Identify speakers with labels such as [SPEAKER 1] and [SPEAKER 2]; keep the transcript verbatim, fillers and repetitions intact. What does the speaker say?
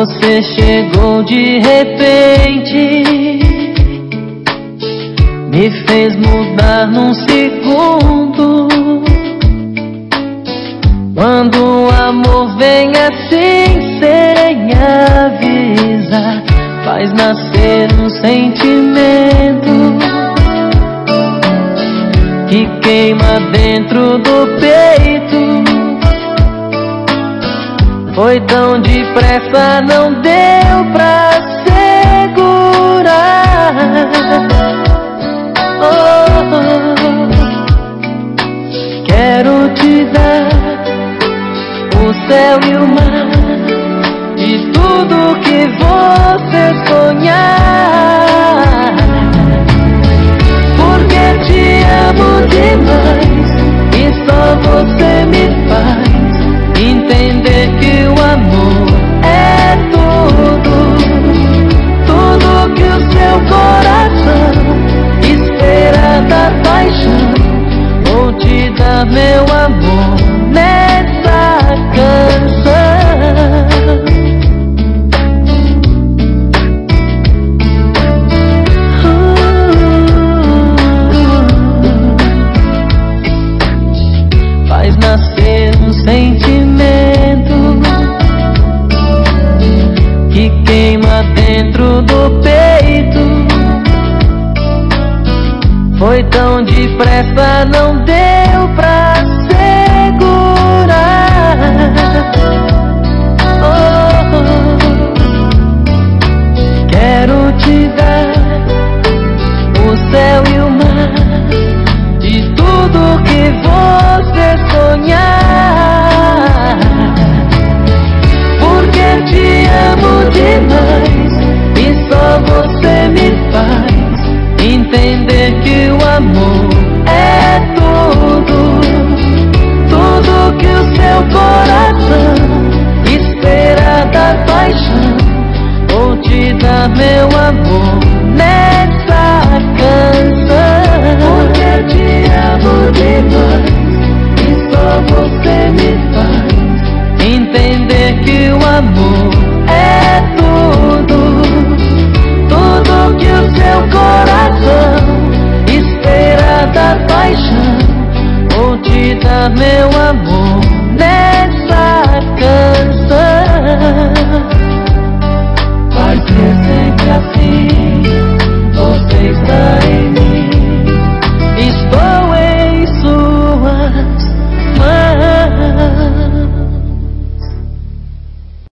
[SPEAKER 1] Você chegou de repente, me fez mudar num segundo. Quando o amor vem assim sem avisar, faz nascer um sentimento que queima dentro do peito. Foi tão depressa, não deu pra segurar. Oh, oh, quero te dar o céu e o mar, de tudo que você sonhar. Porque te amo demais e só você me faz entender que o amor é tudo, tudo que o seu coração espera da paixão. Vou te dar meu amor nessa canção. Faz nascer um sentimento que queima dentro do peito. Foi tão depressa, não deu pra segurar. Oh, oh, quero te dar o céu e o mar, de tudo que você sonhar. Porque te amo demais e só você me faz entender que o amor é tudo, tudo que o seu coração espera da paixão. Vou te dar meu amor nessa canção. Porque te amo demais e só você me faz entender que o amor é tudo, tudo que o seu coração espera da paixão. Vou te dar meu amor nessa canção. Vai ser sempre assim, você está